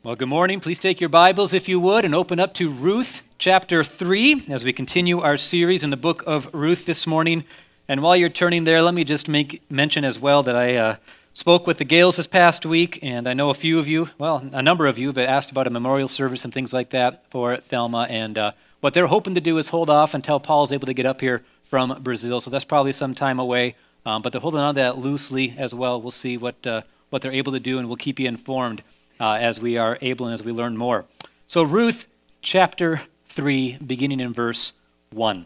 Well, good morning. Please take your Bibles, if you would, and open up to Ruth chapter 3 as we continue our series in the book of Ruth this morning. And while you're turning there, let me just mention as well that I spoke with the Gales this past week, and I know a few of you, well, a number of you have asked about a memorial service and things like that for Thelma, and what they're hoping to do is hold off until Paul's able to get up here from Brazil, so that's probably some time away, but they're holding on to that loosely as well. We'll see what they're able to do, and we'll keep you informed as we are able and as we learn more. So Ruth chapter 3, beginning in verse 1.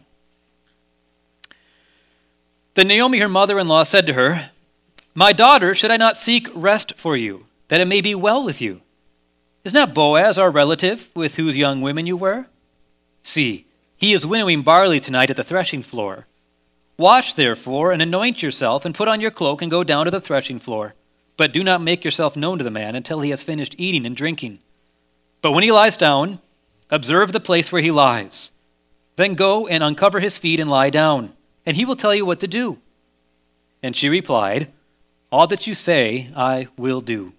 Then Naomi, her mother-in-law, said to her, "My daughter, should I not seek rest for you, that it may be well with you? Is not Boaz our relative, with whose young women you were? See, he is winnowing barley tonight at the threshing floor. Wash, therefore, and anoint yourself, and put on your cloak, and go down to the threshing floor. But do not make yourself known to the man until he has finished eating and drinking. But when he lies down, observe the place where he lies. Then go and uncover his feet and lie down, and he will tell you what to do." And she replied, "All that you say I will do."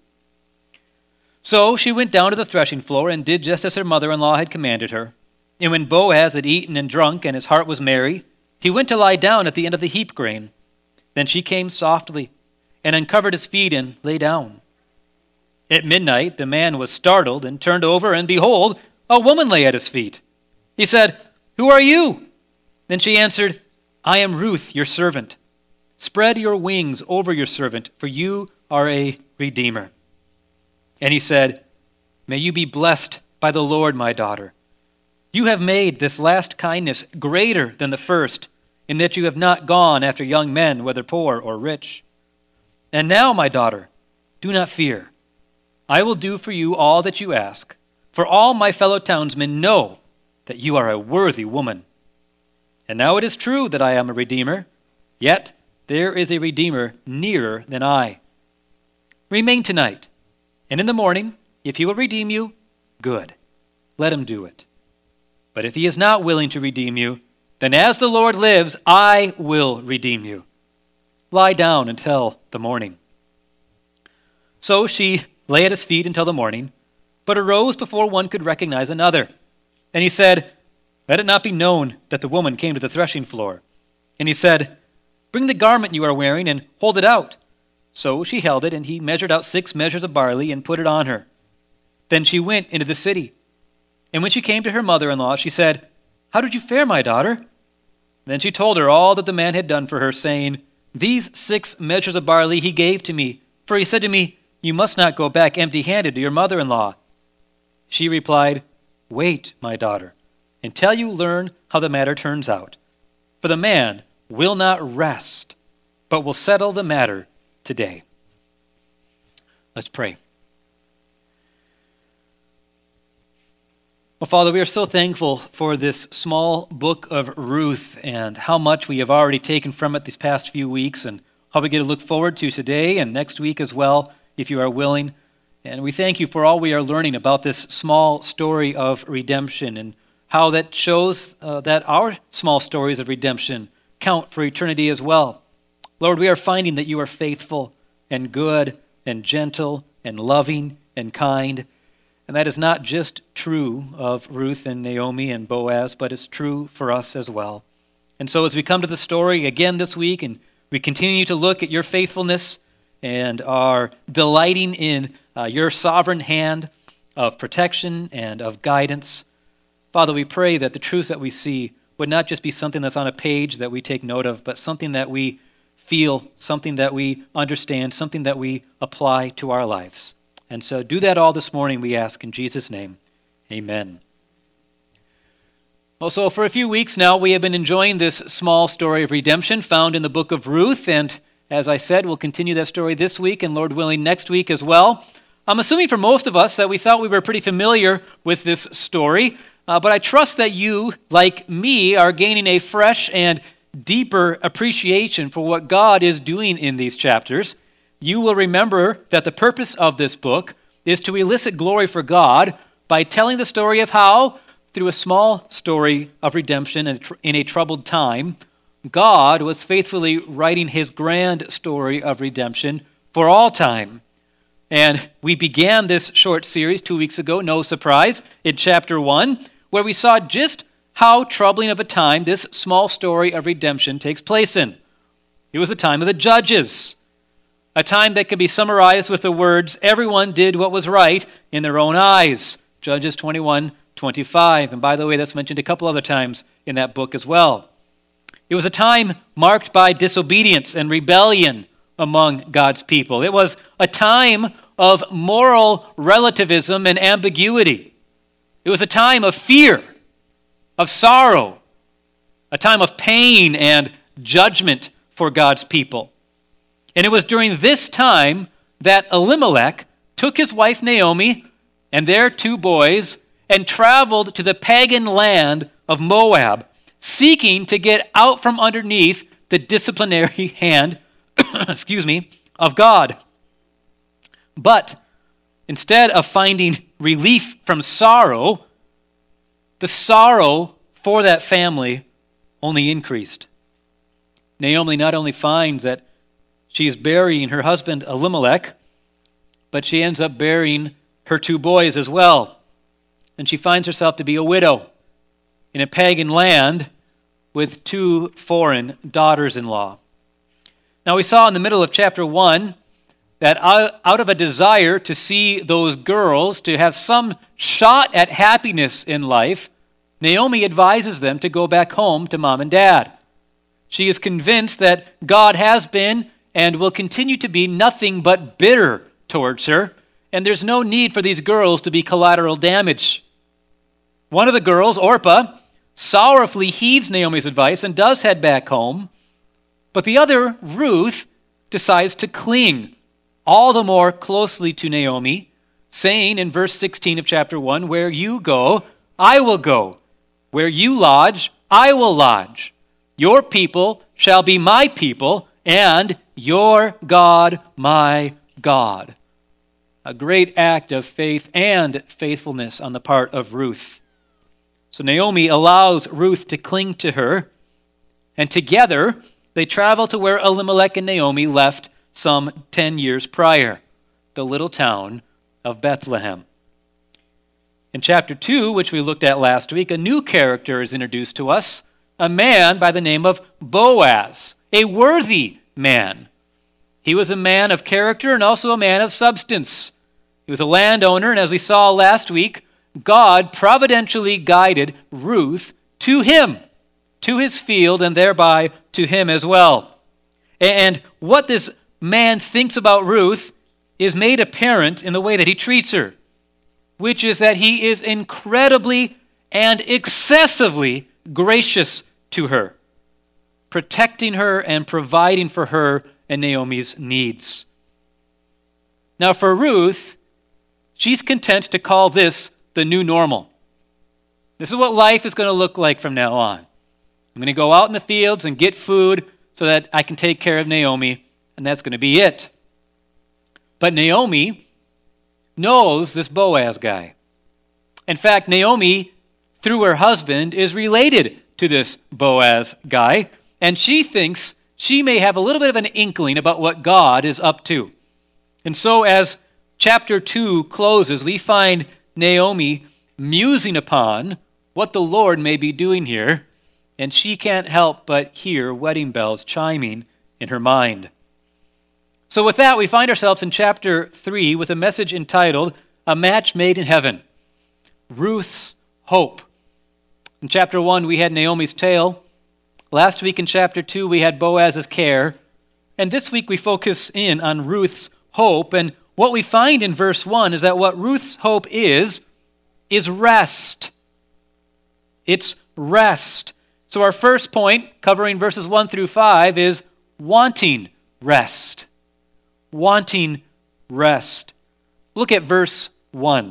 So she went down to the threshing floor and did just as her mother-in-law had commanded her. And when Boaz had eaten and drunk, and his heart was merry, he went to lie down at the end of the heap grain. Then she came softly and uncovered his feet and lay down. At midnight the man was startled and turned over, and behold, a woman lay at his feet. He said, "Who are you?" Then she answered, "I am Ruth, your servant. Spread your wings over your servant, for you are a redeemer." And he said, "May you be blessed by the Lord, my daughter. You have made this last kindness greater than the first, in that you have not gone after young men, whether poor or rich. And now, my daughter, do not fear. I will do for you all that you ask, for all my fellow townsmen know that you are a worthy woman. And now it is true that I am a redeemer, yet there is a redeemer nearer than I. Remain tonight, and in the morning, if he will redeem you, good, let him do it. But if he is not willing to redeem you, then as the Lord lives, I will redeem you. Lie down until the morning." So she lay at his feet until the morning, but arose before one could recognize another. And he said, "Let it not be known that the woman came to the threshing floor." And he said, "Bring the garment you are wearing and hold it out." So she held it, and he measured out 6 measures of barley and put it on her. Then she went into the city. And when she came to her mother-in-law, she said, "How did you fare, my daughter?" Then she told her all that the man had done for her, saying, "These 6 measures of barley he gave to me, for he said to me, 'You must not go back empty-handed to your mother-in-law.'" She replied, "Wait, my daughter, until you learn how the matter turns out. For the man will not rest, but will settle the matter today." Let's pray. Well, Father, we are so thankful for this small book of Ruth and how much we have already taken from it these past few weeks, and how we get to look forward to today and next week as well, if you are willing. And we thank you for all we are learning about this small story of redemption and how that shows that our small stories of redemption count for eternity as well. Lord, we are finding that you are faithful and good and gentle and loving and kind. And that is not just true of Ruth and Naomi and Boaz, but it's true for us as well. And so as we come to the story again this week, and we continue to look at your faithfulness and are delighting in your sovereign hand of protection and of guidance, Father, we pray that the truths that we see would not just be something that's on a page that we take note of, but something that we feel, something that we understand, something that we apply to our lives. And so do that all this morning, we ask in Jesus' name. Amen. Well, so for a few weeks now, we have been enjoying this small story of redemption found in the book of Ruth. And as I said, we'll continue that story this week and, Lord willing, next week as well. I'm assuming for most of us that we thought we were pretty familiar with this story. But I trust that you, like me, are gaining a fresh and deeper appreciation for what God is doing in these chapters. You will remember that the purpose of this book is to elicit glory for God by telling the story of how, through a small story of redemption in a troubled time, God was faithfully writing his grand story of redemption for all time. And we began this short series 2 weeks ago, no surprise, in chapter 1, where we saw just how troubling of a time this small story of redemption takes place in. It was a time of the judges, a time that could be summarized with the words, everyone did what was right in their own eyes, Judges 21:25. And by the way, that's mentioned a couple other times in that book as well. It was a time marked by disobedience and rebellion among God's people. It was a time of moral relativism and ambiguity. It was a time of fear, of sorrow, a time of pain and judgment for God's people. And it was during this time that Elimelech took his wife Naomi and their 2 boys and traveled to the pagan land of Moab, seeking to get out from underneath the disciplinary hand of God. But instead of finding relief from sorrow, the sorrow for that family only increased. Naomi not only finds that she is burying her husband Elimelech, but she ends up burying her 2 boys as well. And she finds herself to be a widow in a pagan land with 2 foreign daughters-in-law. Now we saw in the middle of chapter 1 that out of a desire to see those girls, to have some shot at happiness in life, Naomi advises them to go back home to mom and dad. She is convinced that God has been and will continue to be nothing but bitter towards her, and there's no need for these girls to be collateral damage. One of the girls, Orpah, sorrowfully heeds Naomi's advice and does head back home, but the other, Ruth, decides to cling all the more closely to Naomi, saying in verse 16 of chapter 1, where you go, I will go. Where you lodge, I will lodge. Your people shall be my people, and your God my God. A great act of faith and faithfulness on the part of Ruth. So Naomi allows Ruth to cling to her, and together they travel to where Elimelech and Naomi left some 10 years prior, the little town of Bethlehem. In chapter 2, which we looked at last week, a new character is introduced to us, a man by the name of Boaz, a worthy man. He was a man of character and also a man of substance. He was a landowner, and as we saw last week, God providentially guided Ruth to him, to his field, and thereby to him as well. And what this man thinks about Ruth is made apparent in the way that he treats her, which is that he is incredibly and excessively gracious to her, protecting her and providing for her and Naomi's needs. Now for Ruth, she's content to call this the new normal. This is what life is going to look like from now on. I'm going to go out in the fields and get food so that I can take care of Naomi, and that's going to be it. But Naomi knows this Boaz guy. In fact, Naomi, through her husband, is related to this Boaz guy, and she thinks she may have a little bit of an inkling about what God is up to. And so as chapter 2 closes, we find Naomi musing upon what the Lord may be doing here, and she can't help but hear wedding bells chiming in her mind. So with that, we find ourselves in chapter 3 with a message entitled, A Match Made in Heaven, Ruth's Hope. In chapter 1, we had Naomi's tale. Last week in chapter 2, we had Boaz's care. And this week, we focus in on Ruth's hope. And what we find in verse 1 is that what Ruth's hope is rest. It's rest. So our first point, covering verses 1 through 5, is wanting rest. Wanting rest. Look at verse 1.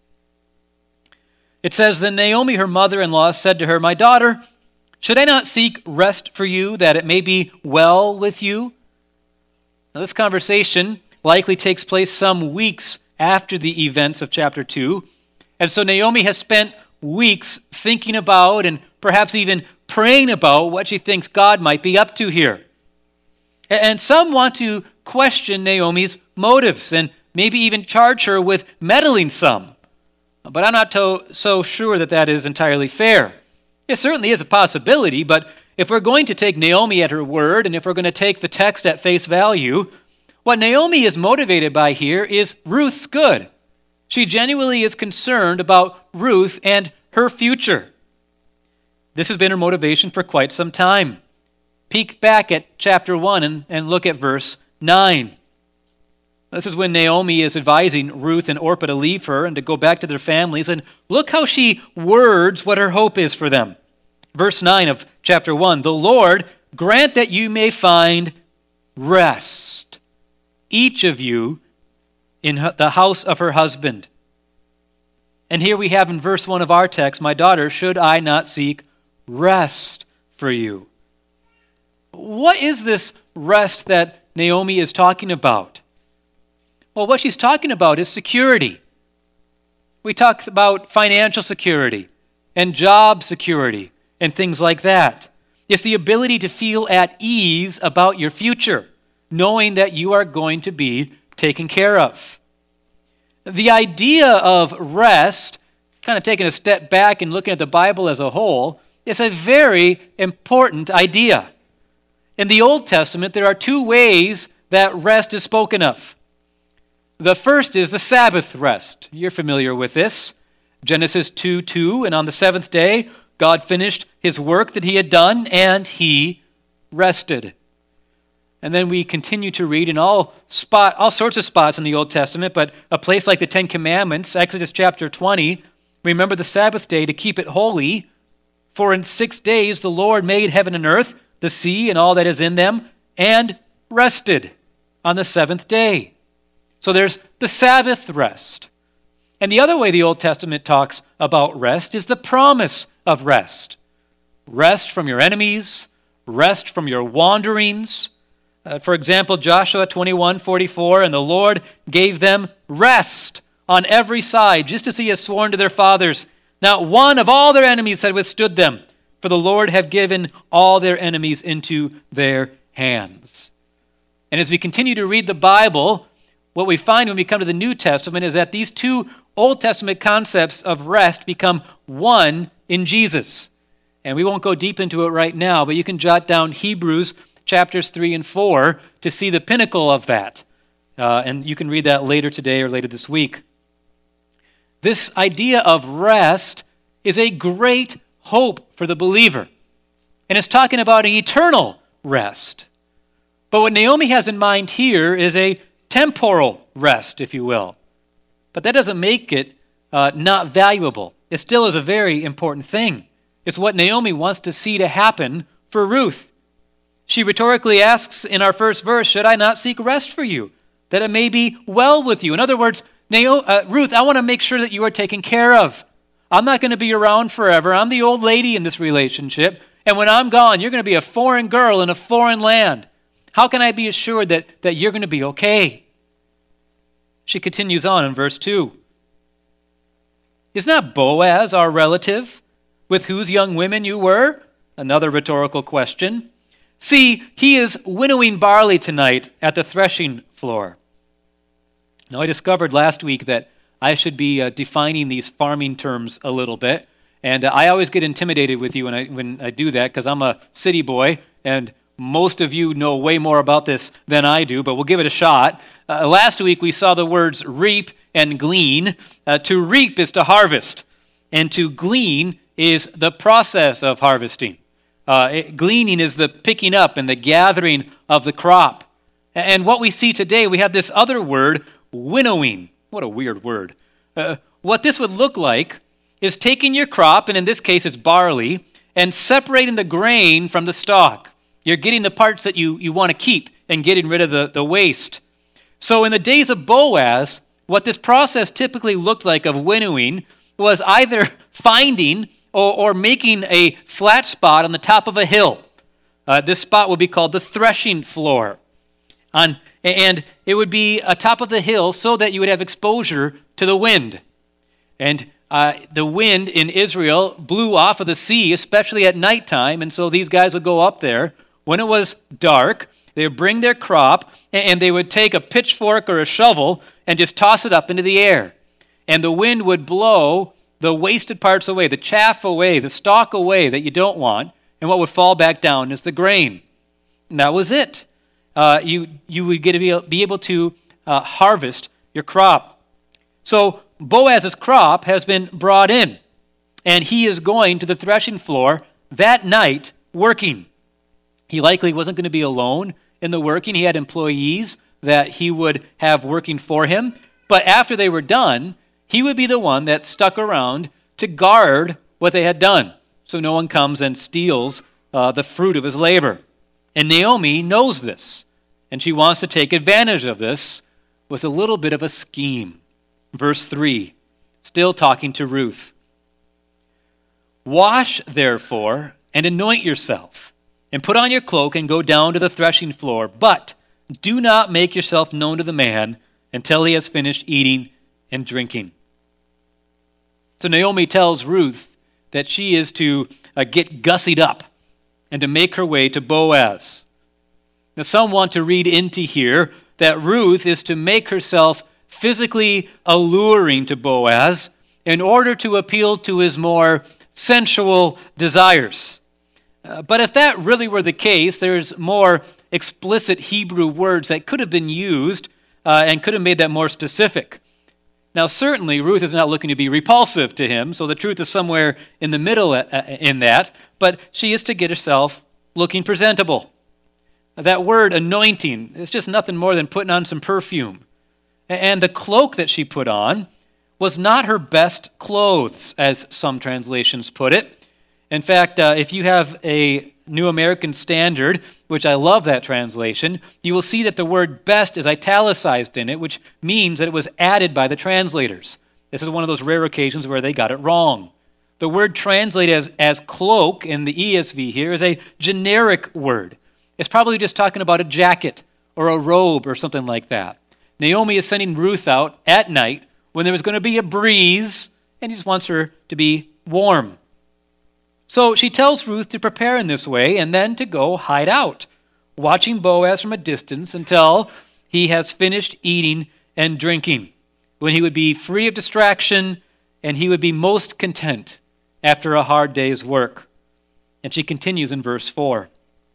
It says, Then Naomi, her mother-in-law, said to her, My daughter, should I not seek rest for you, that it may be well with you? Now, this conversation likely takes place some weeks after the events of chapter 2. And so Naomi has spent weeks thinking about and perhaps even praying about what she thinks God might be up to here. And some want to question Naomi's motives and maybe even charge her with meddling some. But I'm not so sure that that is entirely fair. It certainly is a possibility, but if we're going to take Naomi at her word, and if we're going to take the text at face value, what Naomi is motivated by here is Ruth's good. She genuinely is concerned about Ruth and her future. This has been her motivation for quite some time. Peek back at chapter 1 and look at verse 9. This is when Naomi is advising Ruth and Orpah to leave her and to go back to their families, and look how she words what her hope is for them. Verse 9 of chapter 1, "The Lord grant that you may find rest, each of you in the house of her husband." And here we have in verse 1 of our text, "My daughter, should I not seek rest for you?" What is this rest that Naomi is talking about? Well, what she's talking about is security. We talk about financial security and job security and things like that. It's the ability to feel at ease about your future, knowing that you are going to be taken care of. The idea of rest, kind of taking a step back and looking at the Bible as a whole, is a very important idea. In the Old Testament, there are two ways that rest is spoken of. The first is the Sabbath rest. You're familiar with this. Genesis 2:2, "And on the seventh day, God finished his work that he had done, and he rested." And then we continue to read in all sorts of spots in the Old Testament, but a place like the Ten Commandments, Exodus chapter 20, "Remember the Sabbath day to keep it holy, for in 6 days the Lord made heaven and earth, the sea and all that is in them, and rested on the seventh day." So there's the Sabbath rest. And the other way the Old Testament talks about rest is the promise of rest. Rest from your enemies, rest from your wanderings. For example, Joshua 21:44, "And the Lord gave them rest on every side, just as he has sworn to their fathers. Not one of all their enemies had withstood them, for the Lord have given all their enemies into their hands." And as we continue to read the Bible, what we find when we come to the New Testament is that these two Old Testament concepts of rest become one in Jesus. And we won't go deep into it right now, but you can jot down Hebrews chapters 3 and 4 to see the pinnacle of that. And you can read that later today or later this week. This idea of rest is a great hope for the believer. And it's talking about an eternal rest. But what Naomi has in mind here is a temporal rest, if you will. But that doesn't make it not valuable. It still is a very important thing. It's what Naomi wants to see to happen for Ruth. She rhetorically asks in our first verse, "Should I not seek rest for you, that it may be well with you?" In other words, Ruth, I want to make sure that you are taken care of. I'm not going to be around forever. I'm the old lady in this relationship. And when I'm gone, you're going to be a foreign girl in a foreign land. How can I be assured that you're going to be okay? She continues on in verse 2. "Is not Boaz our relative, with whose young women you were?" Another rhetorical question. "See, he is winnowing barley tonight at the threshing floor." Now, I discovered last week that I should be defining these farming terms a little bit, and I always get intimidated with you when I do that, because I'm a city boy, and most of you know way more about this than I do, but we'll give it a shot. Last week we saw the words reap and glean. To reap is to harvest, and to glean is the process of harvesting. Gleaning is the picking up and the gathering of the crop. And what we see today, we have this other word, winnowing. What a weird word. What this would look like is taking your crop, and in this case it's barley, and separating the grain from the stalk. You're getting the parts that you want to keep and getting rid of the waste. So in the days of Boaz, what this process typically looked like of winnowing was either finding or making a flat spot on the top of a hill. This spot would be called the threshing floor. And it would be atop of the hill so that you would have exposure to the wind. And the wind in Israel blew off of the sea, especially at nighttime, and so these guys would go up there. When it was dark, they would bring their crop, and they would take a pitchfork or a shovel, and just toss it up into the air. And the wind would blow the wasted parts away, the chaff away, the stalk away that you don't want, and what would fall back down is the grain. And that was it. You would get to be able to harvest your crop. So Boaz's crop has been brought in, and he is going to the threshing floor that night working. He likely wasn't going to be alone in the working. He had employees that he would have working for him. But after they were done, he would be the one that stuck around to guard what they had done, so no one comes and steals the fruit of his labor. And Naomi knows this, and she wants to take advantage of this with a little bit of a scheme. Verse 3, still talking to Ruth. Wash, therefore, and anoint yourself, and put on your cloak and go down to the threshing floor, but do not make yourself known to the man until he has finished eating and drinking. So Naomi tells Ruth that she is to get gussied up and to make her way to Boaz. Now some want to read into here that Ruth is to make herself physically alluring to Boaz in order to appeal to his more sensual desires. But if that really were the case, there's more explicit Hebrew words that could have been used and could have made that more specific. Now, certainly, Ruth is not looking to be repulsive to him, so the truth is somewhere in the middle in that, but she is to get herself looking presentable. That word anointing is just nothing more than putting on some perfume. And the cloak that she put on was not her best clothes, as some translations put it. In fact, if you have a New American Standard, which I love that translation, you will see that the word best is italicized in it, which means that it was added by the translators. This is one of those rare occasions where they got it wrong. The word translated as cloak in the ESV here is a generic word. It's probably just talking about a jacket or a robe or something like that. Naomi is sending Ruth out at night when there was going to be a breeze, and he just wants her to be warm. So she tells Ruth to prepare in this way and then to go hide out, watching Boaz from a distance until he has finished eating and drinking, when he would be free of distraction and he would be most content after a hard day's work. And she continues in verse 4.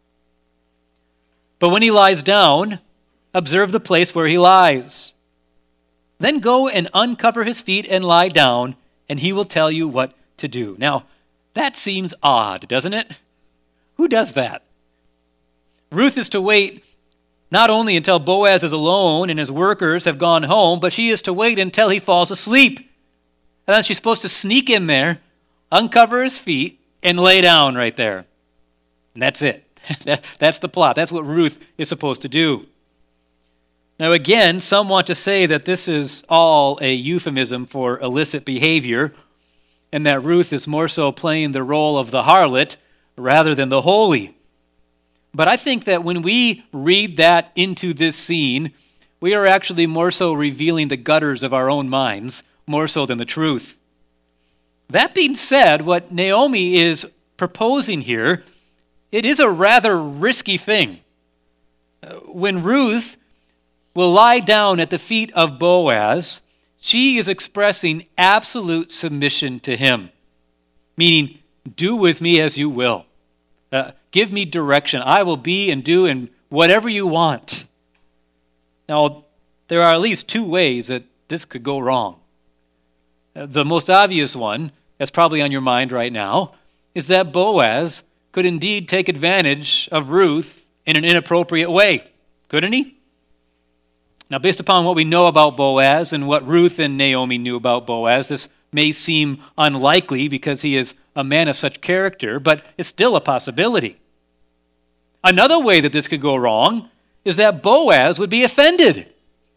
But when he lies down, observe the place where he lies. Then go and uncover his feet and lie down, and he will tell you what to do. Now, that seems odd, doesn't it? Who does that? Ruth is to wait not only until Boaz is alone and his workers have gone home, but she is to wait until he falls asleep. And then she's supposed to sneak in there, uncover his feet, and lay down right there. And that's it. That's the plot. That's what Ruth is supposed to do. Now again, some want to say that this is all a euphemism for illicit behavior, and that Ruth is more so playing the role of the harlot rather than the holy. But I think that when we read that into this scene, we are actually more so revealing the gutters of our own minds, more so than the truth. That being said, what Naomi is proposing here, it is a rather risky thing. When Ruth will lie down at the feet of Boaz, she is expressing absolute submission to him, meaning, do with me as you will. Give me direction. I will be and do and whatever you want. Now, there are at least two ways that this could go wrong. The most obvious one, that's probably on your mind right now, is that Boaz could indeed take advantage of Ruth in an inappropriate way, couldn't he? Now, based upon what we know about Boaz and what Ruth and Naomi knew about Boaz, this may seem unlikely because he is a man of such character, but it's still a possibility. Another way that this could go wrong is that Boaz would be offended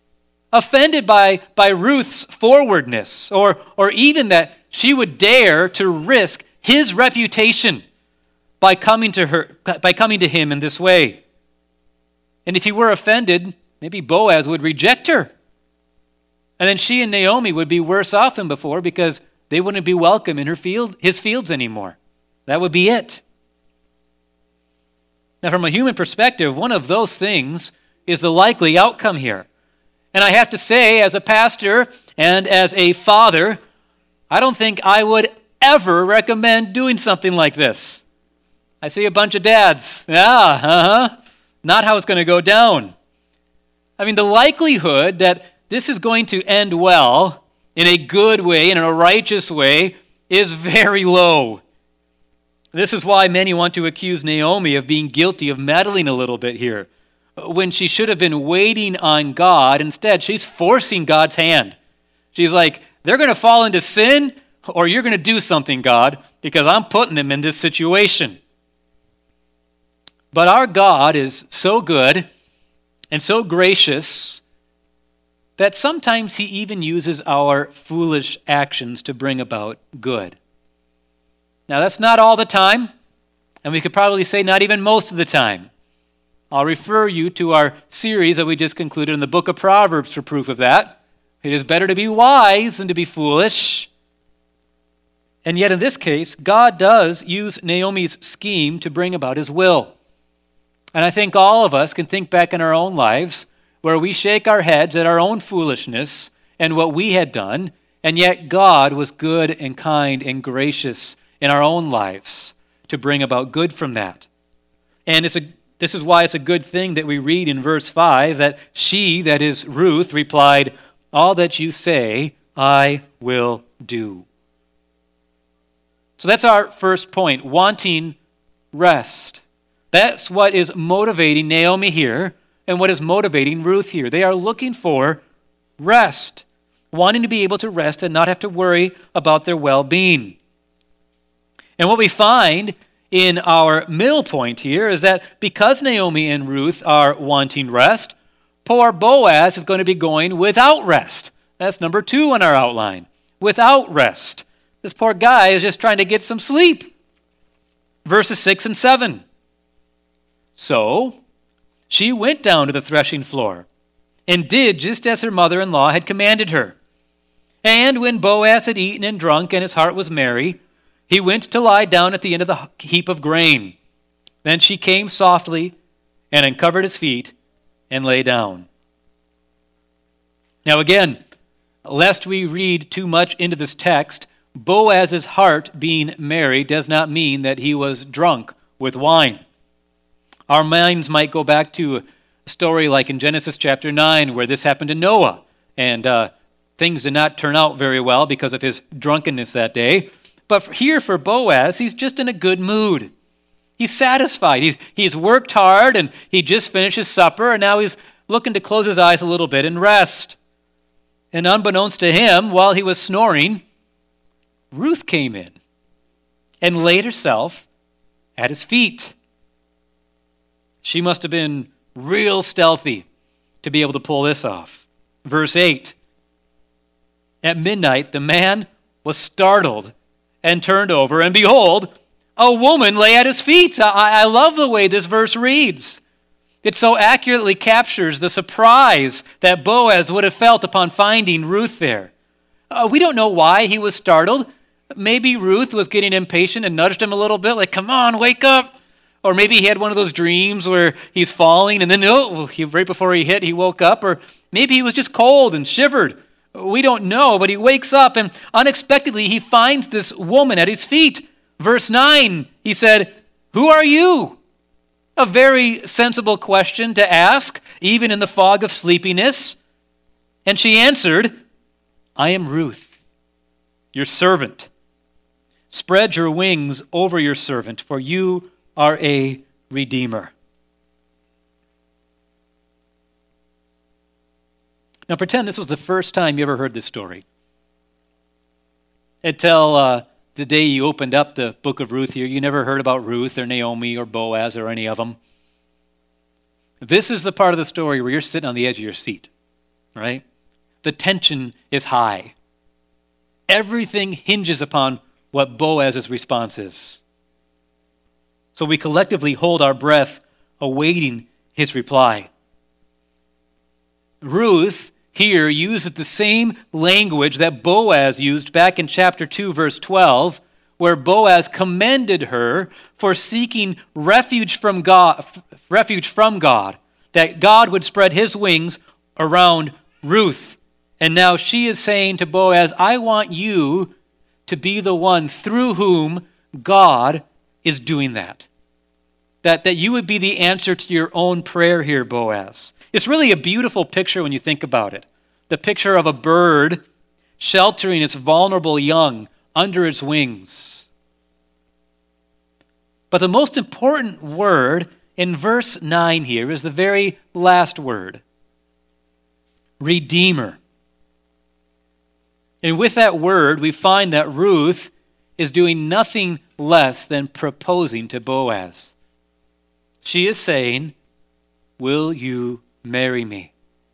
by Ruth's forwardness, or even that she would dare to risk his reputation by coming to him in this way. And if he were offended, maybe Boaz would reject her. And then she and Naomi would be worse off than before because they wouldn't be welcome in his fields anymore. That would be it. Now, from a human perspective, one of those things is the likely outcome here. And I have to say, as a pastor and as a father, I don't think I would ever recommend doing something like this. I see a bunch of dads. Not how it's going to go down. I mean, the likelihood that this is going to end well, in a good way, in a righteous way, is very low. This is why many want to accuse Naomi of being guilty of meddling a little bit here, when she should have been waiting on God. Instead, she's forcing God's hand. She's like, they're going to fall into sin, or you're going to do something, God, because I'm putting them in this situation. But our God is so good and so gracious that sometimes he even uses our foolish actions to bring about good. Now, that's not all the time, and we could probably say not even most of the time. I'll refer you to our series that we just concluded in the book of Proverbs for proof of that. It is better to be wise than to be foolish. And yet in this case, God does use Naomi's scheme to bring about his will. And I think all of us can think back in our own lives where we shake our heads at our own foolishness and what we had done, and yet God was good and kind and gracious in our own lives to bring about good from that. And this is why it's a good thing that we read in verse 5 that she, that is Ruth, replied, "All that you say, I will do." So that's our first point, wanting rest. That's what is motivating Naomi here and what is motivating Ruth here. They are looking for rest, wanting to be able to rest and not have to worry about their well-being. And what we find in our middle point here is that because Naomi and Ruth are wanting rest, poor Boaz is going to be going without rest. That's number 2 on our outline, without rest. This poor guy is just trying to get some sleep. Verses 6 and 7. So she went down to the threshing floor and did just as her mother-in-law had commanded her. And when Boaz had eaten and drunk and his heart was merry, he went to lie down at the end of the heap of grain. Then she came softly and uncovered his feet and lay down. Now again, lest we read too much into this text, Boaz's heart being merry does not mean that he was drunk with wine. Our minds might go back to a story like in Genesis chapter 9 where this happened to Noah, and things did not turn out very well because of his drunkenness that day. But here for Boaz, he's just in a good mood. He's satisfied. He's worked hard, and he just finished his supper, and now he's looking to close his eyes a little bit and rest. And unbeknownst to him, while he was snoring, Ruth came in and laid herself at his feet. She must have been real stealthy to be able to pull this off. Verse 8. At midnight, the man was startled and turned over, and behold, a woman lay at his feet. I love the way this verse reads. It so accurately captures the surprise that Boaz would have felt upon finding Ruth there. We don't know why he was startled. Maybe Ruth was getting impatient and nudged him a little bit, like, come on, wake up. Or maybe he had one of those dreams where he's falling and then right before he hit, he woke up. Or maybe he was just cold and shivered. We don't know, but he wakes up and unexpectedly he finds this woman at his feet. Verse 9, he said, "Who are you?" A very sensible question to ask, even in the fog of sleepiness. And she answered, "I am Ruth, your servant. Spread your wings over your servant, for you are a redeemer." Now pretend this was the first time you ever heard this story. Until the day you opened up the book of Ruth here, you never heard about Ruth or Naomi or Boaz or any of them. This is the part of the story where you're sitting on the edge of your seat, right? The tension is high. Everything hinges upon what Boaz's response is. So we collectively hold our breath awaiting his reply. Ruth here uses the same language that Boaz used back in chapter 2, verse 12, where Boaz commended her for seeking refuge from God, that God would spread his wings around Ruth. And now she is saying to Boaz, I want you to be the one through whom God is doing that. That you would be the answer to your own prayer here, Boaz. It's really a beautiful picture when you think about it. The picture of a bird sheltering its vulnerable young under its wings. But the most important word in verse 9 here is the very last word. Redeemer. And with that word, we find that Ruth is doing nothing less than proposing to Boaz. She is saying, will you marry me?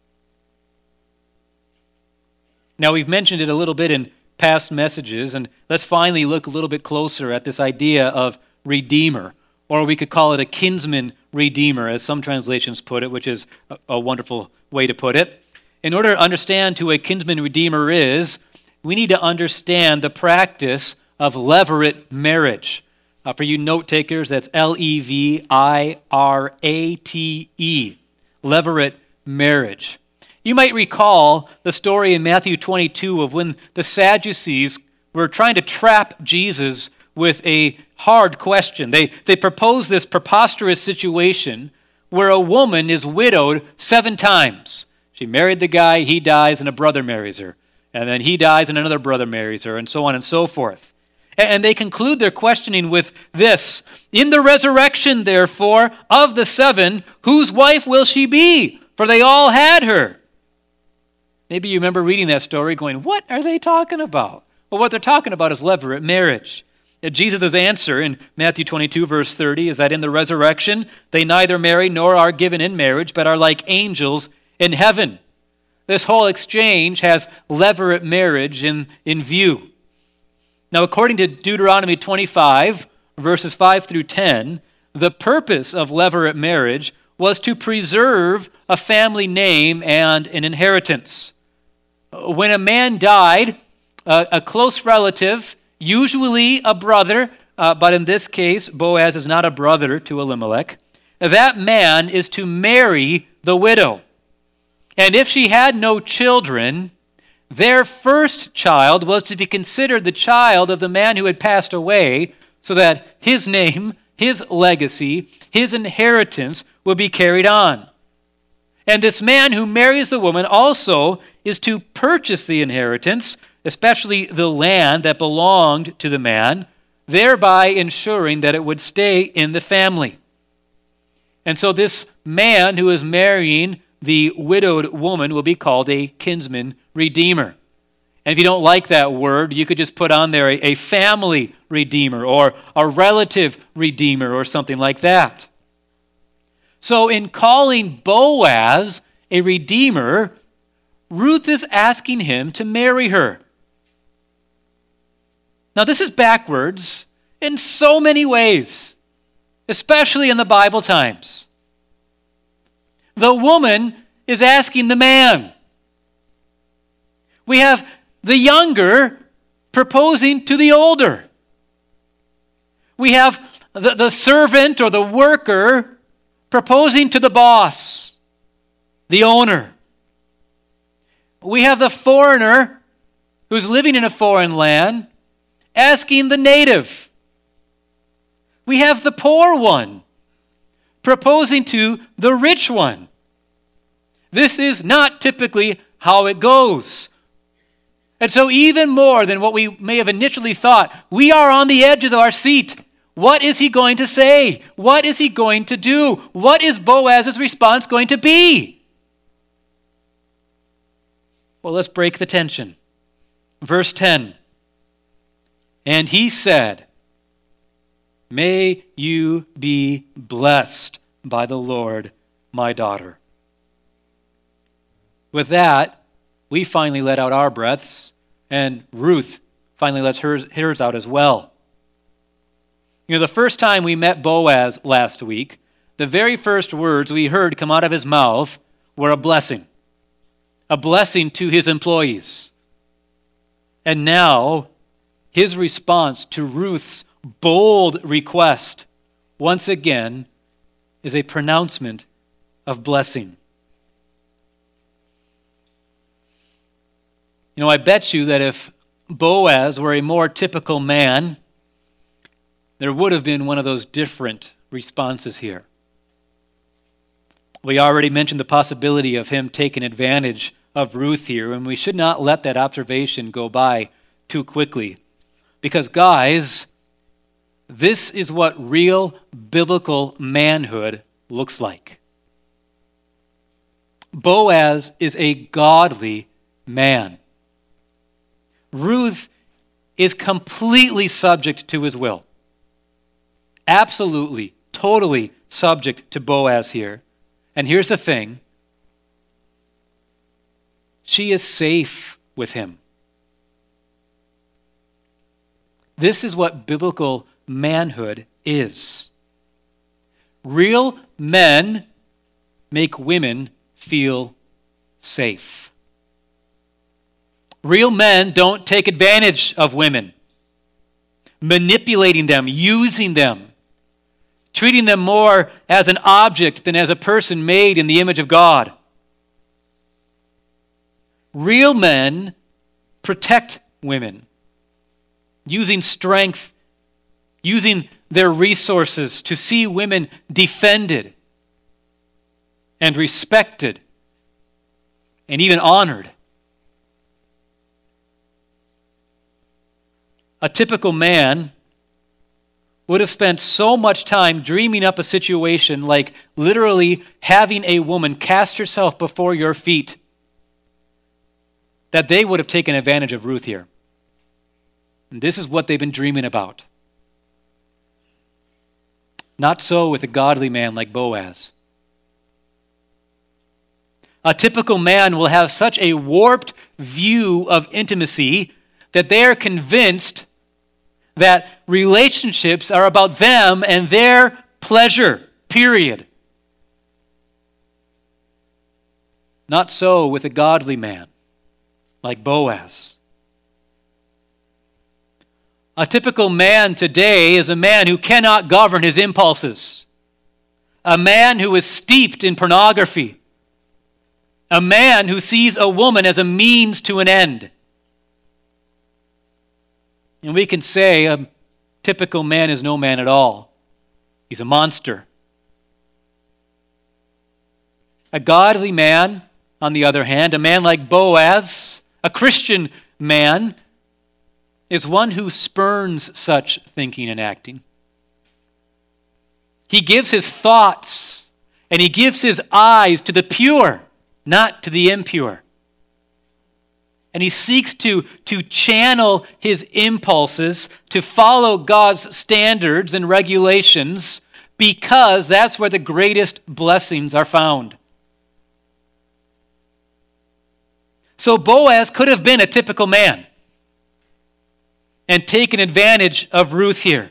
Now, we've mentioned it a little bit in past messages, and let's finally look a little bit closer at this idea of redeemer, or we could call it a kinsman redeemer, as some translations put it, which is a wonderful way to put it. In order to understand who a kinsman redeemer is, we need to understand the practice of levirate marriage. For you note takers, that's Levirate, levirate marriage. You might recall the story in Matthew 22 of when the Sadducees were trying to trap Jesus with a hard question. They proposed this preposterous situation where a woman is widowed 7 times. She married the guy, he dies, and a brother marries her. And then he dies and another brother marries her, and so on and so forth. And they conclude their questioning with this: in the resurrection, therefore, of the 7, whose wife will she be? For they all had her. Maybe you remember reading that story going, what are they talking about? Well, what they're talking about is levirate marriage. Jesus' answer in Matthew 22, verse 30, is that in the resurrection, they neither marry nor are given in marriage, but are like angels in heaven. This whole exchange has levirate marriage in view. Now, according to Deuteronomy 25, verses 5 through 10, the purpose of levirate marriage was to preserve a family name and an inheritance. When a man died, a close relative, usually a brother, but in this case, Boaz is not a brother to Elimelech, that man is to marry the widow. And if she had no children, their first child was to be considered the child of the man who had passed away, so that his name, his legacy, his inheritance would be carried on. And this man who marries the woman also is to purchase the inheritance, especially the land that belonged to the man, thereby ensuring that it would stay in the family. And so this man who is marrying the widowed woman will be called a kinsman redeemer. And if you don't like that word, you could just put on there a family redeemer or a relative redeemer or something like that. So in calling Boaz a redeemer, Ruth is asking him to marry her. Now this is backwards in so many ways, especially in the Bible times. The woman is asking the man. We have the younger proposing to the older. We have the servant or the worker proposing to the boss, the owner. We have the foreigner who's living in a foreign land asking the native. We have the poor one proposing to the rich one. This is not typically how it goes. And so even more than what we may have initially thought, we are on the edge of our seat. What is he going to say? What is he going to do? What is Boaz's response going to be? Well, let's break the tension. Verse 10. And he said, may you be blessed by the Lord, my daughter. With that, we finally let out our breaths, and Ruth finally lets hers out as well. You know, the first time we met Boaz last week, the very first words we heard come out of his mouth were a blessing to his employees. And now, his response to Ruth's bold request, once again, is a pronouncement of blessing. I bet you that if Boaz were a more typical man, there would have been one of those different responses here. We already mentioned the possibility of him taking advantage of Ruth here, and we should not let that observation go by too quickly. Because, guys, this is what real biblical manhood looks like. Boaz is a godly man. Ruth is completely subject to his will. Absolutely, totally subject to Boaz here. And here's the thing. She is safe with him. This is what biblical manhood is. Real men make women feel safe. Real men don't take advantage of women, manipulating them, using them, treating them more as an object than as a person made in the image of God. Real men protect women, using strength, using their resources to see women defended and respected and even honored. A typical man would have spent so much time dreaming up a situation like literally having a woman cast herself before your feet that they would have taken advantage of Ruth here. And this is what they've been dreaming about. Not so with a godly man like Boaz. A typical man will have such a warped view of intimacy that they are convinced that relationships are about them and their pleasure, period. Not so with a godly man like Boaz. A typical man today is a man who cannot govern his impulses. A man who is steeped in pornography. A man who sees a woman as a means to an end. And we can say a typical man is no man at all. He's a monster. A godly man, on the other hand, a man like Boaz, a Christian man, is one who spurns such thinking and acting. He gives his thoughts and he gives his eyes to the pure, not to the impure. And he seeks to channel his impulses to follow God's standards and regulations because that's where the greatest blessings are found. So Boaz could have been a typical man and taken advantage of Ruth here.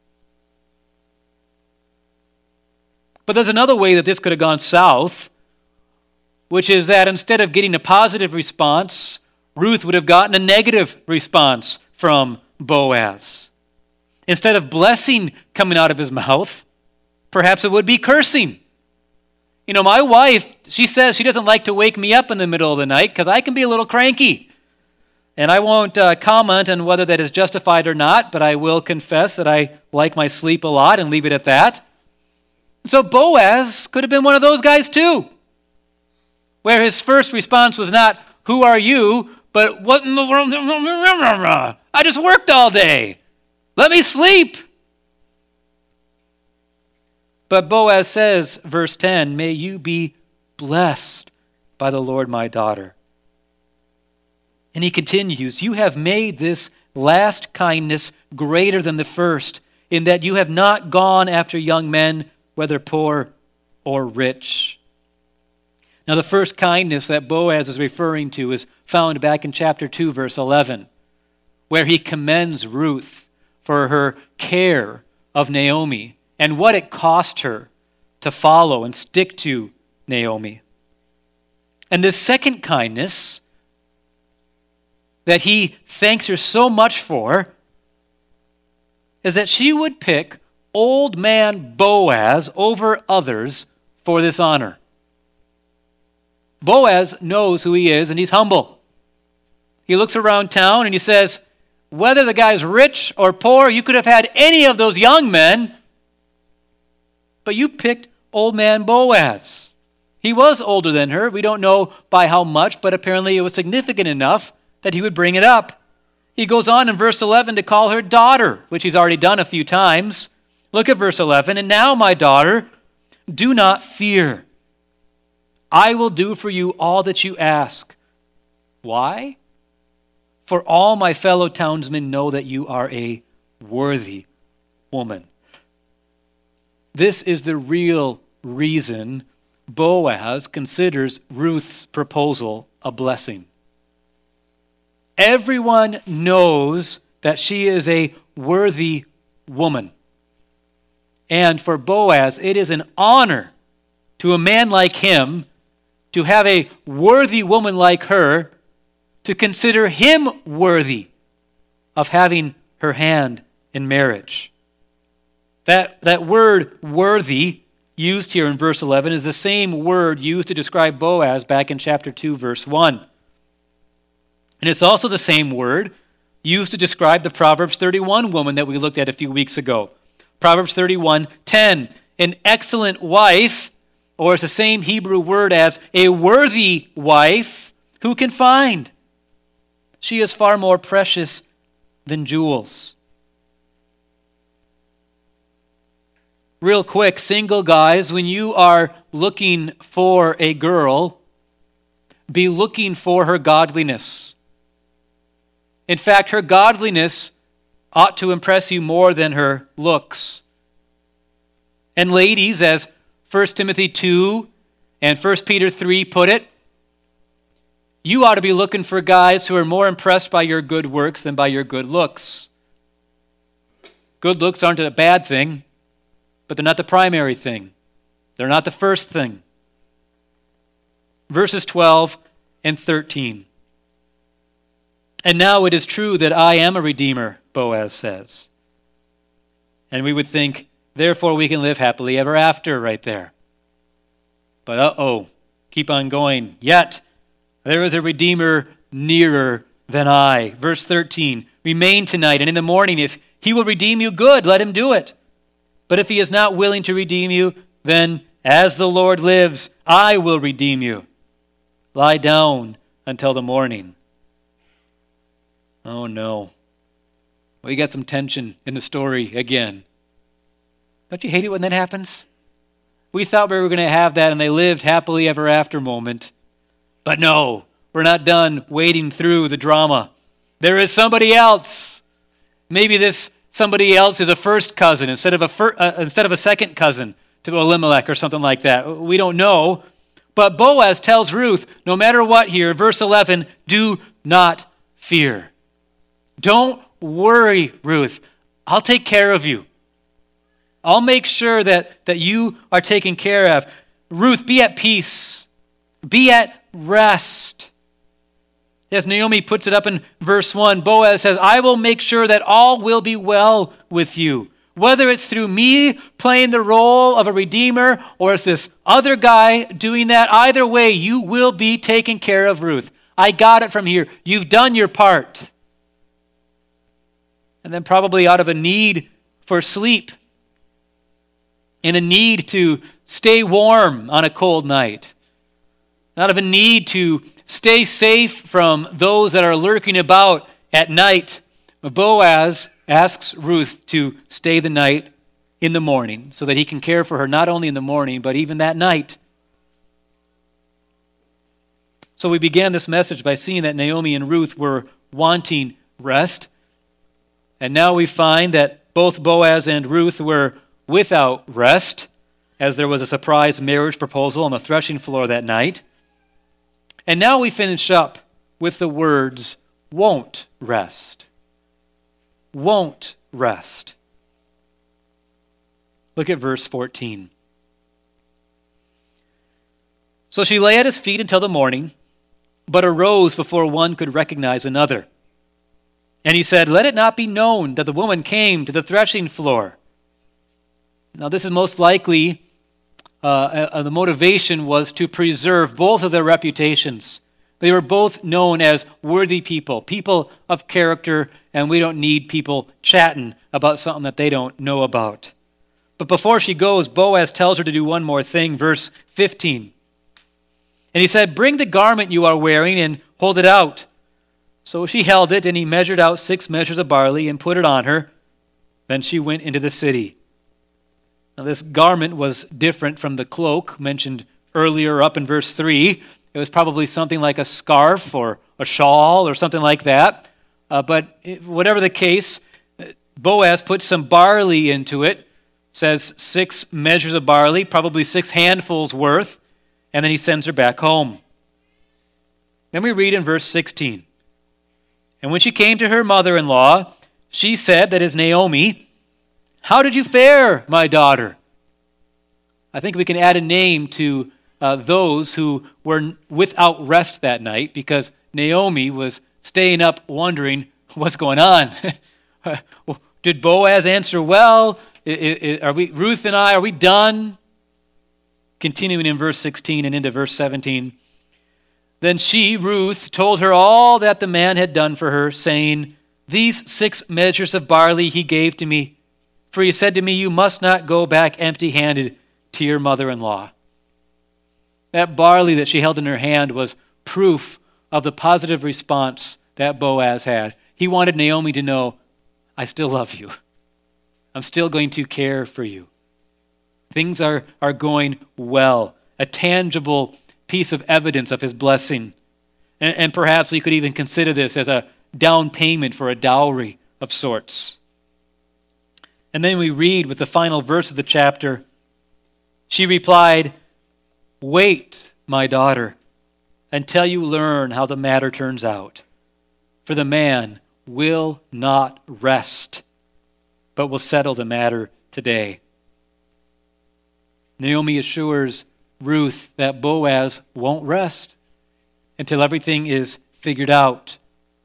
But there's another way that this could have gone south, which is that instead of getting a positive response, Ruth would have gotten a negative response from Boaz. Instead of blessing coming out of his mouth, perhaps it would be cursing. My wife, she says she doesn't like to wake me up in the middle of the night because I can be a little cranky. And I won't comment on whether that is justified or not, but I will confess that I like my sleep a lot and leave it at that. So Boaz could have been one of those guys too, where his first response was not, "Who are you?" but "What in the world? I just worked all day. Let me sleep." But Boaz says, verse 10, "May you be blessed by the Lord, my daughter." And he continues, "You have made this last kindness greater than the first, in that you have not gone after young men, whether poor or rich." Now, the first kindness that Boaz is referring to is found back in chapter 2, verse 11, where he commends Ruth for her care of Naomi and what it cost her to follow and stick to Naomi. And this second kindness that he thanks her so much for is that she would pick old man Boaz over others for this honor. Boaz knows who he is, and he's humble. He looks around town and he says, whether the guy's rich or poor, you could have had any of those young men, but you picked old man Boaz. He was older than her. We don't know by how much, but apparently it was significant enough that he would bring it up. He goes on in verse 11 to call her daughter, which he's already done a few times. Look at verse 11. And now, my daughter, do not fear. I will do for you all that you ask. Why? For all my fellow townsmen know that you are a worthy woman. This is the real reason Boaz considers Ruth's proposal a blessing. Everyone knows that she is a worthy woman. And for Boaz, it is an honor to a man like him to have a worthy woman like her, to consider him worthy of having her hand in marriage. That word worthy used here in verse 11 is the same word used to describe Boaz back in chapter 2, verse 1. And it's also the same word used to describe the Proverbs 31 woman that we looked at a few weeks ago. Proverbs 31:10, an excellent wife, or it's the same Hebrew word as a worthy wife, who can find? She is far more precious than jewels. Real quick, single guys, when you are looking for a girl, be looking for her godliness. In fact, her godliness ought to impress you more than her looks. And ladies, as 1 Timothy 2 and 1 Peter 3 put it, you ought to be looking for guys who are more impressed by your good works than by your good looks. Good looks aren't a bad thing, but they're not the primary thing. They're not the first thing. Verses 12 and 13. And now it is true that I am a redeemer, Boaz says. And we would think, therefore we can live happily ever after right there. But keep on going. Yet there is a redeemer nearer than I. Verse 13, remain tonight, and in the morning, if he will redeem you, good, let him do it. But if he is not willing to redeem you, then as the Lord lives, I will redeem you. Lie down until the morning. Oh no. We got some tension in the story again. Don't you hate it when that happens? We thought we were going to have that and they lived happily ever after moment. But no, we're not done wading through the drama. There is somebody else. Maybe this somebody else is a first cousin instead of a second cousin to Elimelech or something like that. We don't know. But Boaz tells Ruth, no matter what here, verse 11, do not fear. Don't worry, Ruth. I'll take care of you. I'll make sure that you are taken care of. Ruth, be at peace. Be at rest. As Naomi puts it up in verse 1, Boaz says, I will make sure that all will be well with you. Whether it's through me playing the role of a redeemer or it's this other guy doing that, either way, you will be taken care of, Ruth. I got it from here. You've done your part. And then probably out of a need for sleep and a need to stay warm on a cold night, out of a need to stay safe from those that are lurking about at night, Boaz asks Ruth to stay the night in the morning so that he can care for her not only in the morning, but even that night. So we began this message by seeing that Naomi and Ruth were wanting rest. And now we find that both Boaz and Ruth were without rest, as there was a surprise marriage proposal on the threshing floor that night. And now we finish up with the words, won't rest. Won't rest. Look at verse 14. So she lay at his feet until the morning, but arose before one could recognize another. And he said, let it not be known that the woman came to the threshing floor. Now this is most likely, the motivation was to preserve both of their reputations. They were both known as worthy people, people of character, and we don't need people chatting about something that they don't know about. But before she goes, Boaz tells her to do one more thing, verse 15. And he said, "Bring the garment you are wearing and hold it out." So she held it, and he measured out 6 measures of barley and put it on her. Then she went into the city. Now this garment was different from the cloak mentioned earlier up in verse 3. It was probably something like a scarf or a shawl or something like that. But whatever the case, Boaz put some barley into it. It says 6 measures of barley, probably 6 handfuls worth, and then he sends her back home. Then we read in verse 16. And when she came to her mother-in-law, she said, that is Naomi, "How did you fare, my daughter?" I think we can add a name to those who were without rest that night, because Naomi was staying up wondering what's going on. Did Boaz answer well? Ruth and I, are we done? Continuing in verse 16 and into verse 17. Then she, Ruth, told her all that the man had done for her, saying, "These 6 measures of barley he gave to me, for he said to me, 'You must not go back empty-handed to your mother-in-law.'" That barley that she held in her hand was proof of the positive response that Boaz had. He wanted Naomi to know, I still love you. I'm still going to care for you. Things are going well. A tangible piece of evidence of his blessing. And perhaps we could even consider this as a down payment for a dowry of sorts. And then we read with the final verse of the chapter, she replied, "Wait, my daughter, until you learn how the matter turns out. For the man will not rest, but will settle the matter today." Naomi assures Ruth that Boaz won't rest until everything is figured out.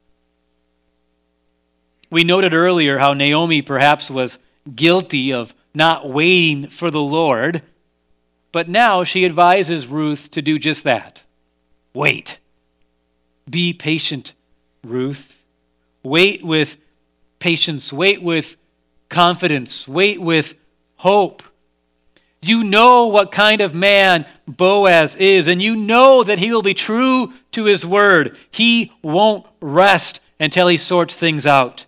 We noted earlier how Naomi perhaps was guilty of not waiting for the Lord, but now she advises Ruth to do just that. Wait. Be patient, Ruth. Wait with patience. Wait with confidence. Wait with hope. You know what kind of man Boaz is, and you know that he will be true to his word. He won't rest until he sorts things out.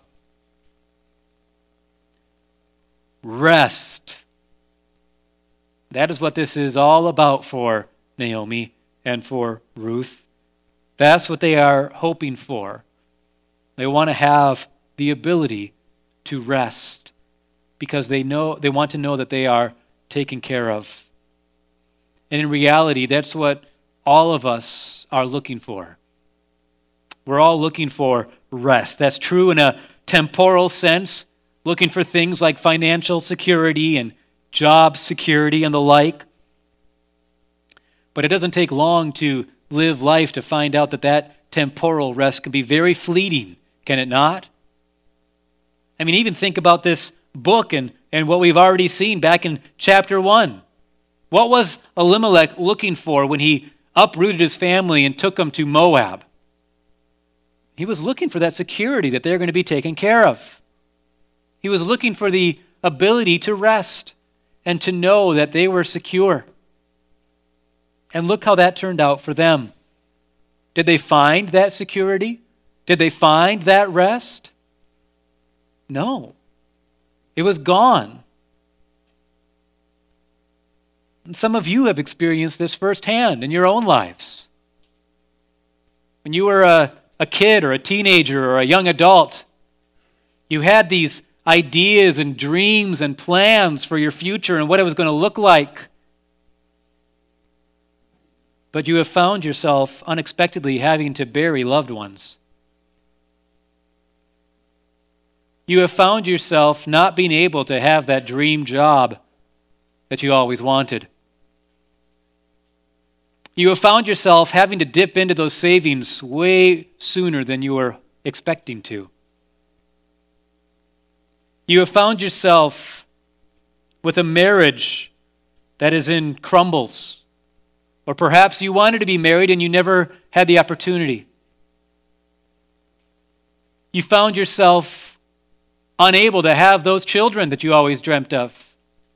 Rest. That is what this is all about for Naomi and for Ruth. That's what they are hoping for. They want to have the ability to rest because they want to know that they are taken care of. And in reality, that's what all of us are looking for. We're all looking for rest. That's true in a temporal sense, looking for things like financial security and job security and the like. But it doesn't take long to live life to find out that temporal rest can be very fleeting, can it not? I mean, even think about this book and what we've already seen back in chapter 1. What was Elimelech looking for when he uprooted his family and took them to Moab? He was looking for that security that they're going to be taken care of. He was looking for the ability to rest and to know that they were secure. And look how that turned out for them. Did they find that security? Did they find that rest? No. It was gone. And some of you have experienced this firsthand in your own lives. When you were a kid or a teenager or a young adult, you had these ideas and dreams and plans for your future and what it was going to look like. But you have found yourself unexpectedly having to bury loved ones. You have found yourself not being able to have that dream job that you always wanted. You have found yourself having to dip into those savings way sooner than you were expecting to. You have found yourself with a marriage that is in crumbles, Or perhaps you wanted to be married and you never had the opportunity. You found yourself unable to have those children that you always dreamt of.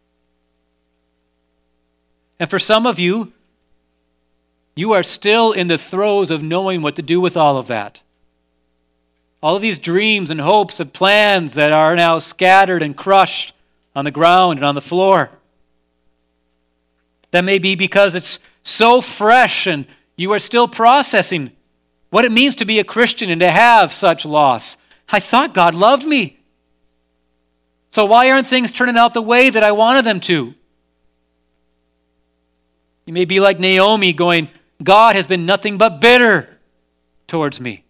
And for some of you, you are still in the throes of knowing what to do with all of that. All of these dreams and hopes and plans that are now scattered and crushed on the ground and on the floor. That may be because it's so fresh and you are still processing what it means to be a Christian and to have such loss. I thought God loved me. So why aren't things turning out the way that I wanted them to? You may be like Naomi going, God has been nothing but bitter towards me.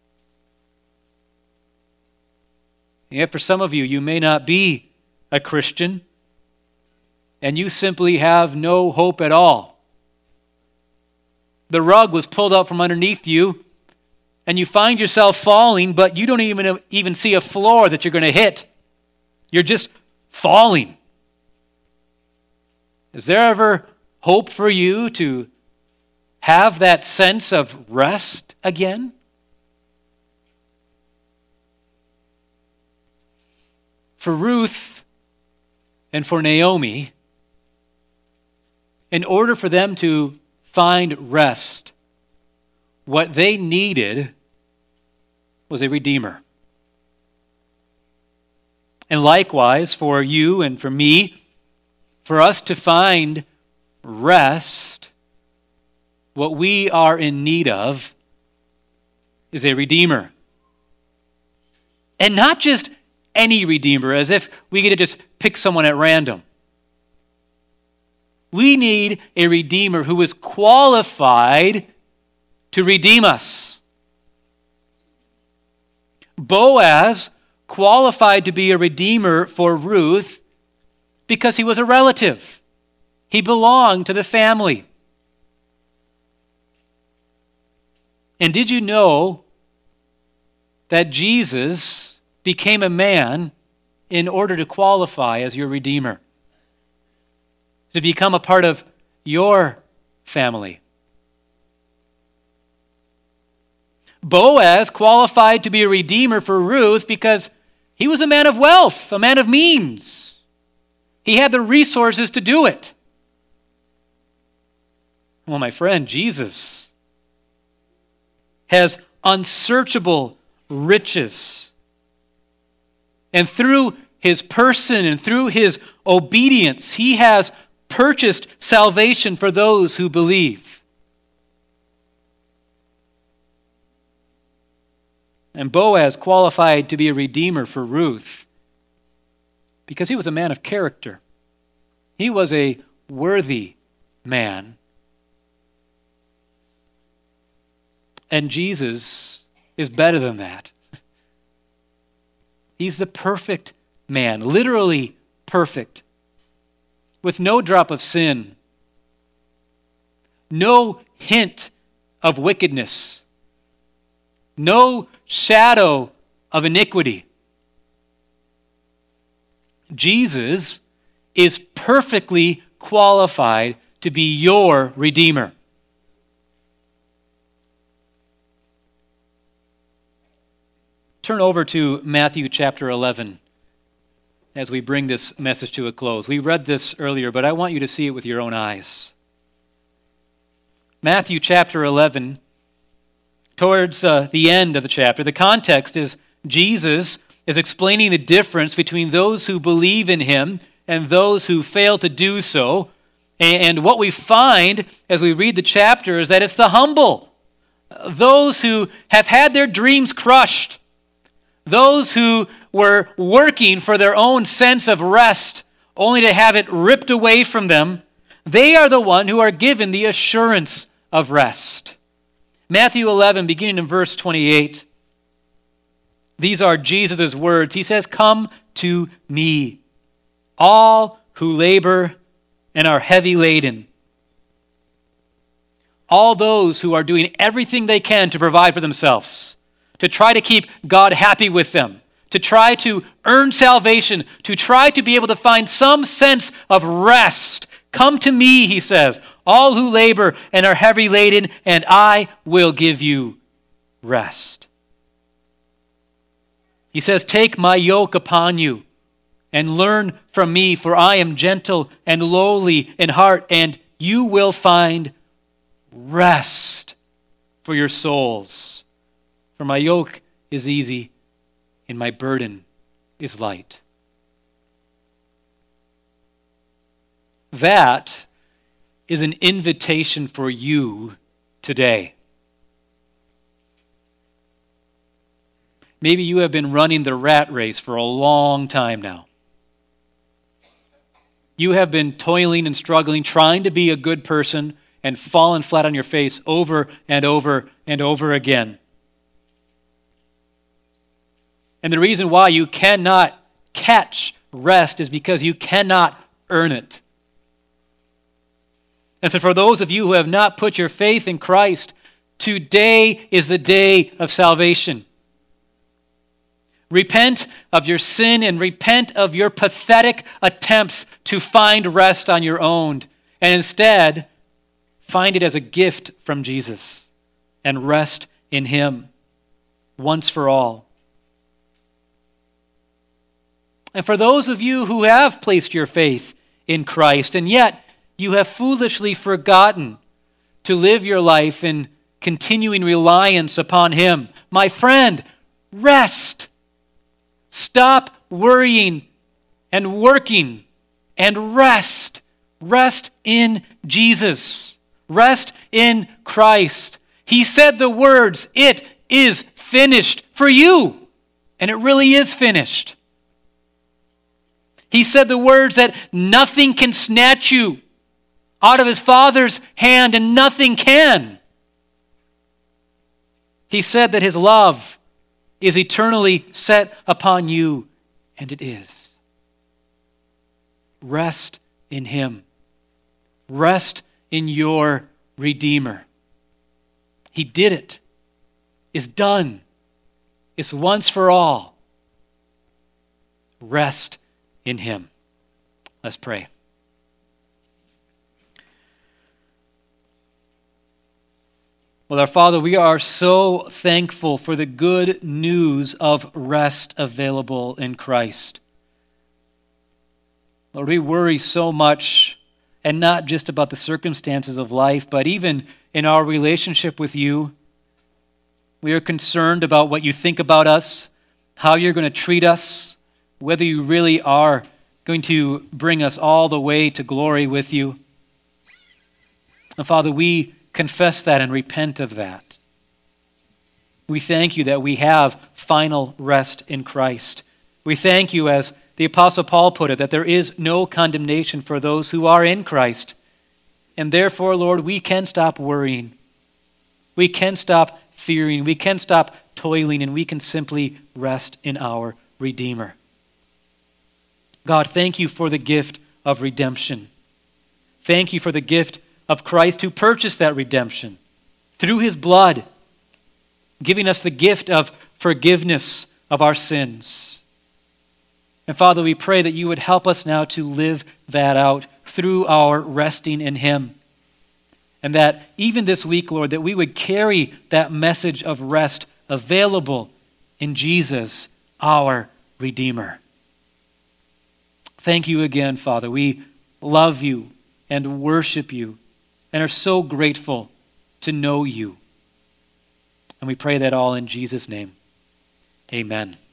And yet for some of you, you may not be a Christian and you simply have no hope at all. The rug was pulled out from underneath you and you find yourself falling, but you don't even see a floor that you're going to hit. You're just falling. Is there ever hope for you to have that sense of rest again? For Ruth and for Naomi, in order for them to find rest, what they needed was a redeemer. And likewise, for you and for me, for us to find rest, what we are in need of is a redeemer. And not just any redeemer, as if we get to just pick someone at random. We need a redeemer who is qualified to redeem us. Boaz qualified to be a redeemer for Ruth because he was a relative. He belonged to the family. And did you know that Jesus became a man in order to qualify as your redeemer? To become a part of your family. Boaz qualified to be a redeemer for Ruth because he was a man of wealth, a man of means. He had the resources to do it. Well, my friend, Jesus has unsearchable riches. And through his person and through his obedience, he has purchased salvation for those who believe. And Boaz qualified to be a redeemer for Ruth because he was a man of character. He was a worthy man. And Jesus is better than that. He's the perfect man, literally perfect, with no drop of sin, no hint of wickedness, no shadow of iniquity. Jesus is perfectly qualified to be your Redeemer. Turn over to Matthew chapter 11 as we bring this message to a close. We read this earlier, but I want you to see it with your own eyes. Matthew chapter 11, towards the end of the chapter, the context is Jesus is explaining the difference between those who believe in him and those who fail to do so. And what we find as we read the chapter is that it's the humble, those who have had their dreams crushed, those who were working for their own sense of rest, only to have it ripped away from them. They are the one who are given the assurance of rest. Matthew 11, beginning in verse 28. These are Jesus' words. He says, "Come to me, all who labor and are heavy laden." All those who are doing everything they can to provide for themselves, to try to keep God happy with them, to try to earn salvation, to try to be able to find some sense of rest. Come to me, he says, all who labor and are heavy laden, and I will give you rest. He says, take my yoke upon you and learn from me, for I am gentle and lowly in heart, and you will find rest for your souls. For my yoke is easy and my burden is light. That is an invitation for you today. Maybe you have been running the rat race for a long time now. You have been toiling and struggling, trying to be a good person, and fallen flat on your face over and over and over again. And the reason why you cannot catch rest is because you cannot earn it. And so for those of you who have not put your faith in Christ, today is the day of salvation. Repent of your sin and repent of your pathetic attempts to find rest on your own. And instead, find it as a gift from Jesus and rest in Him once for all. And for those of you who have placed your faith in Christ, and yet you have foolishly forgotten to live your life in continuing reliance upon Him, my friend, rest. Stop worrying and working and rest. Rest in Jesus. Rest in Christ. He said the words, "It is finished," for you. And it really is finished. He said the words that nothing can snatch you out of His Father's hand, and nothing can. He said that His love is eternally set upon you, and it is. Rest in Him. Rest in your Redeemer. He did it. It's done. It's once for all. Rest in Him. Let's pray. Well, our Father, we are so thankful for the good news of rest available in Christ. Lord, we worry so much, and not just about the circumstances of life, but even in our relationship with you. We are concerned about what you think about us, how you're going to treat us, whether you really are going to bring us all the way to glory with you. And Father, we confess that and repent of that. We thank you that we have final rest in Christ. We thank you, as the Apostle Paul put it, that there is no condemnation for those who are in Christ. And therefore, Lord, we can stop worrying. We can stop fearing. We can stop toiling, and we can simply rest in our Redeemer. God, thank you for the gift of redemption. Thank you for the gift of Christ who purchased that redemption through His blood, giving us the gift of forgiveness of our sins. And Father, we pray that you would help us now to live that out through our resting in Him. And that even this week, Lord, that we would carry that message of rest available in Jesus, our Redeemer. Thank you again, Father. We love you and worship you and are so grateful to know you. And we pray that all in Jesus' name. Amen.